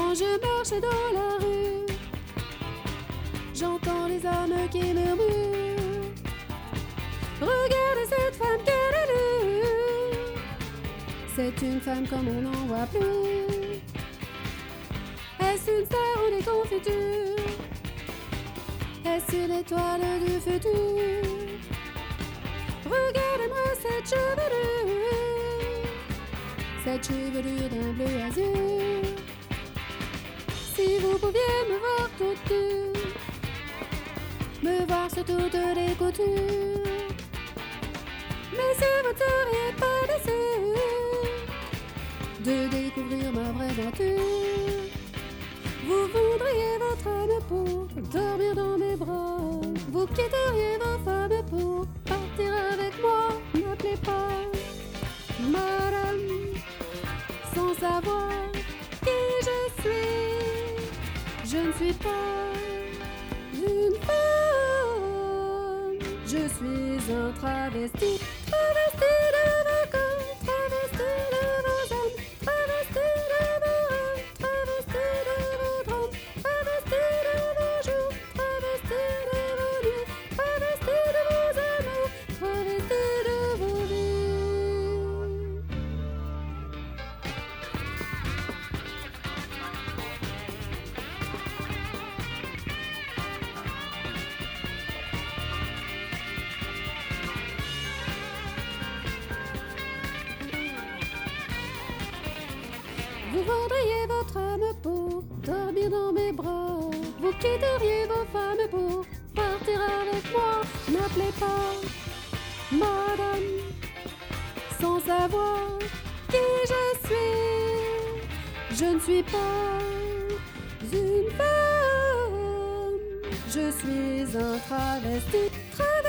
Quand je marche dans la rue, j'entends les âmes qui murmurent. Regarde cette femme qu'elle a lue. C'est une femme comme on n'en voit plus. Est-ce une star ou des confitures? Est-ce une étoile du futur? Regardez-moi cette chevelure d'un bleu azur. Si vous pouviez me voir toute nue, me voir sur toutes les coutures, mais si vous ne seriez pas déçu de découvrir ma vraie nature, vous voudriez votre âme pour dormir dans mes bras. Vous quitteriez vos femmes pour partir avec moi. N'appelez pas madame sans savoir qui je suis. Je ne suis pas une femme, je suis un travesti. Travesti de vos corps, travesti de vos âmes, travesti de vos rêves, travesti de vos drames, travesti de vos jours, travesti de vos nuits, travesti de vos amours, travesti de vos vies. Vous vendriez votre âme pour dormir dans mes bras. Vous quitteriez vos femmes pour partir avec moi. N'appelez pas madame sans savoir qui je suis. Je ne suis pas une femme, je suis un travesti.